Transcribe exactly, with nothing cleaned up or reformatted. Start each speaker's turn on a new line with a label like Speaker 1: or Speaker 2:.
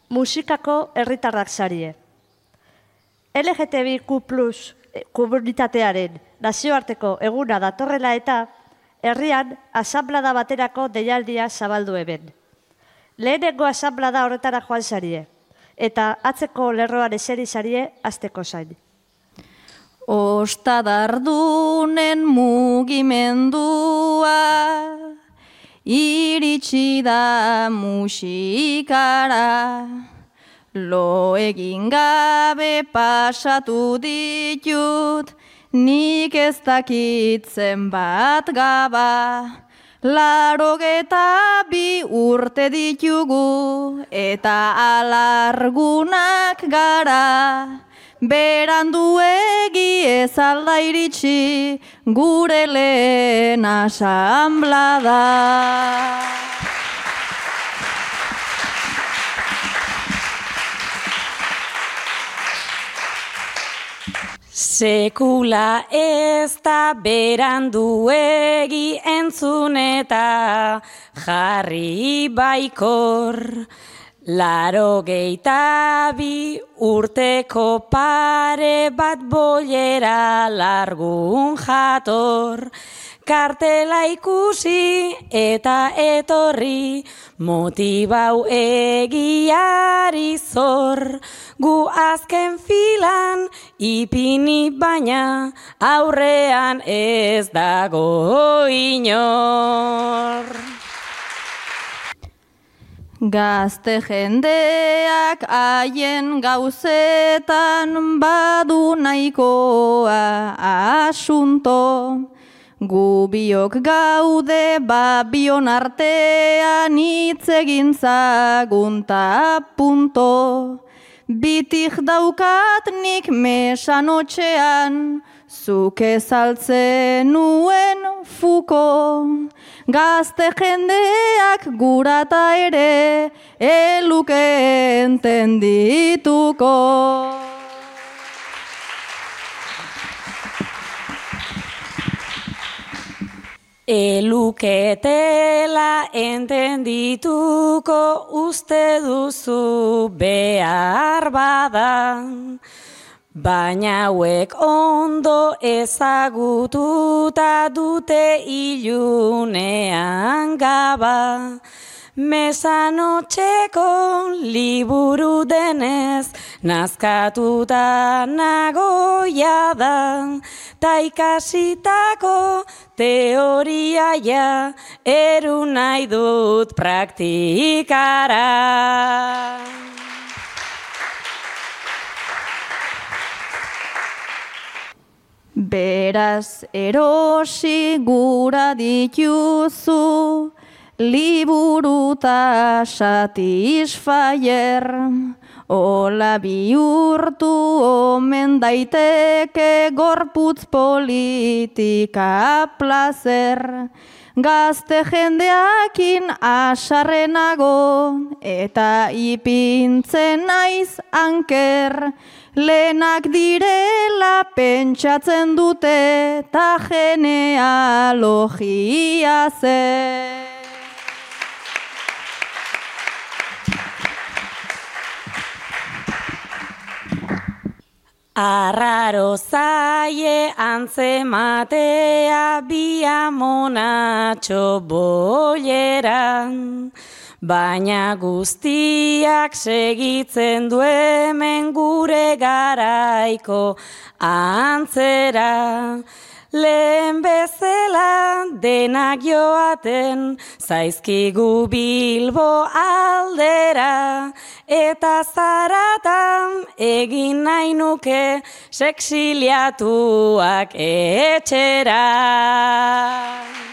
Speaker 1: musikako herritarrak sarie. L G T B Q plus komunitatearen nazioarteko eguna datorrela eta herrian asanblada baterako deialdia zabaldu eben. Lehenengo asanblada horretara joan sarie, eta atzeko lerroan eseri sarie azteko zain.
Speaker 2: Ostadardunen mugimendua iritsi da musikara, lo egin gabe pasatu ditut, nik ez dakitzen bat gaba, larogeta bi urte ditugu eta alargunak gara, beranduegi ez alda iritsi gure lehen asanblada.
Speaker 3: Sekula ez da beranduegi entzun eta jarri baikor, larogeita bi urteko pare bat bollera largun jator, kartela ikusi eta etorri, motibau egiari zor, gu azken filan ipini baina aurrean ez dago inor.
Speaker 2: Gazte jendeak haien gauzetan badu nahikoa asunto, gu biok gaude babion artean hitz egin zagunta punto. Bitik daukat nik mesanotxean, zuk ezaltzen nuen fuko. Gazte jendeak gurata ere eluke entendituko.
Speaker 3: Eluketela entendituko uste duzu behar badan, baina hauek ondo ezagututa dute ilunean gaba. Mesanotxeko liburu denez nazkatuta nagoia da, ta ikasitako teoriaia eru nahi dut praktikara.
Speaker 2: Beraz erosi gura dituzu liburu ta satisfyer, ola bihurtu omen daiteke gorputz politika plazer. Gazte jendeakin asarrenago eta ipintzen naiz anker, lehenak direla pentsatzen dute ta genealogia zer.
Speaker 3: Arraro zaie antzematea bi amonatxo bolleran, baina guztiak segitzen du hemen gure garaiko antzera. Lehen bezala denak joaten zaizkigu Bilbo aldera, eta zaratan egin nahi nuke sexiliatuak etxera.